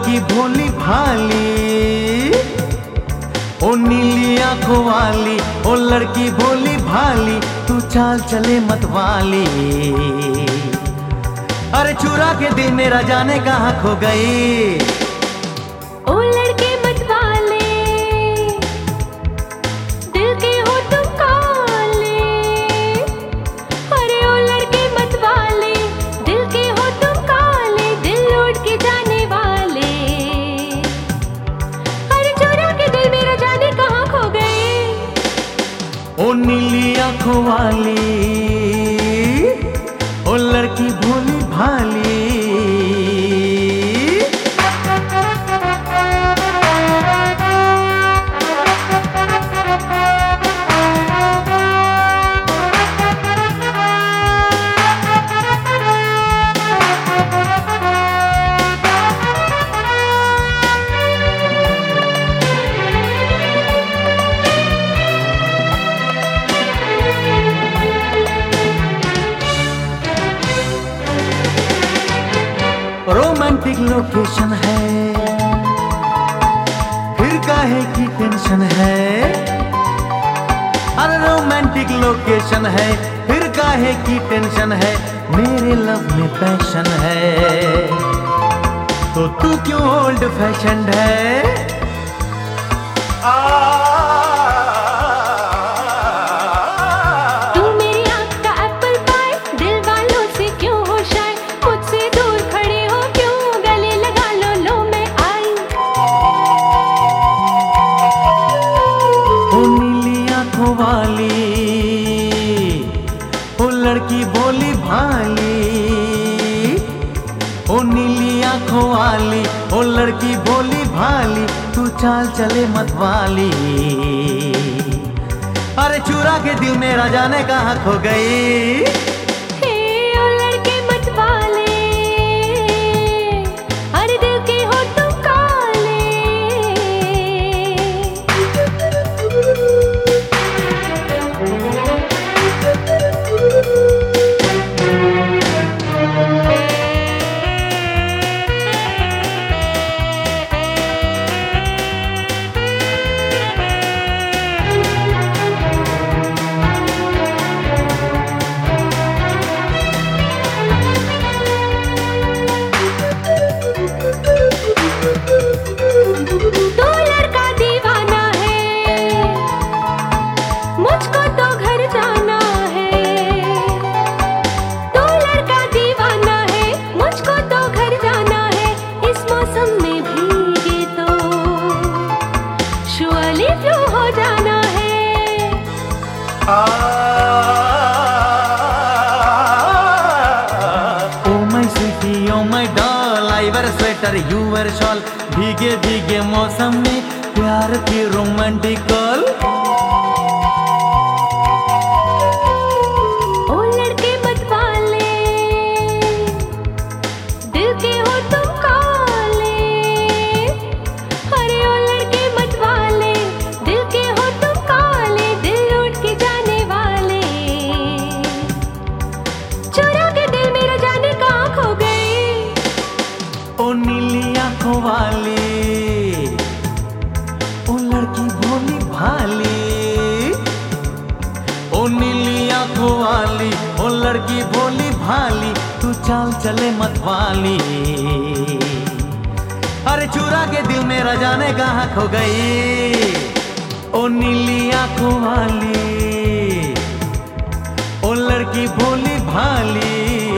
लड़की भोली भाली, ओ नीली आंखों वाली, ओ लड़की भोली भाली, तू चाल चले मत वाली। अरे चुरा के दिल मेरा जाने कहाँ खो गई। ओ लड़के मत वाले, दिल के हो तुम काले। अरे ओ लड़के मत वाले, दिल के हो तुम काले, दिल लौट के जाने वाले। अरे चुरा के दिल मेरा जाने कहाँ खो गए। ओ नीली आंखों वाली, ओ लड़की भोली भाली। रोमांटिक लोकेशन है, फिर काहे की टेंशन है। अरे रोमांटिक लोकेशन है, फिर काहे की टेंशन है। मेरे लव में पैशन है, तो तू क्यों ओल्ड फैशन्ड है। तू मेरी आँख का एप्पल पाई, दिल वालों से क्यों हो शाय। मुझसे दूर खड़े हो क्यों, गले लगा लो, लो मैं आई। ओ नीली आंखों वाली, ओ लड़की भोली भाली, ओ नीली आंखों वाली, ओ लड़की भोली भाली, तू चाल चले मत वाली। अरे चुरा के दिल मेरा जाने कहाँ खो गई। हे ओ लड़के मत वाले, अरे दिल के हो तुम काले। तू लड़का दीवाना है, मुझको तो घर जाना है। तू लड़का दीवाना है, मुझको तो घर जाना है। इस मौसम में भीगे तो श्योरली फ्लू हो जाना है। Oh my sweetie, oh my doll, I wear sweater, you wear shawl. भीगे भीगे मौसम में प्यार की रोमांटिक कॉल। ओ लड़के मत वाले, दिल के हो तुम काले। अरे ओ लड़के मत वाले, दिल के हो तुम काले, दिल लौट के जाने वाले। चुरा के दिल मेरा जाने कहाँ खो गए। ओ नीली आंखों वाली, ओ लड़की भोली भाली, ओ नीली आंखों वाली, ओ लड़की भोली भाली, तू चाल चले मत वाली। अरे चुरा के दिल मेरा जाने कहाँ खो गई। ओ नीली आंखों वाली, ओ लड़की भोली भाली।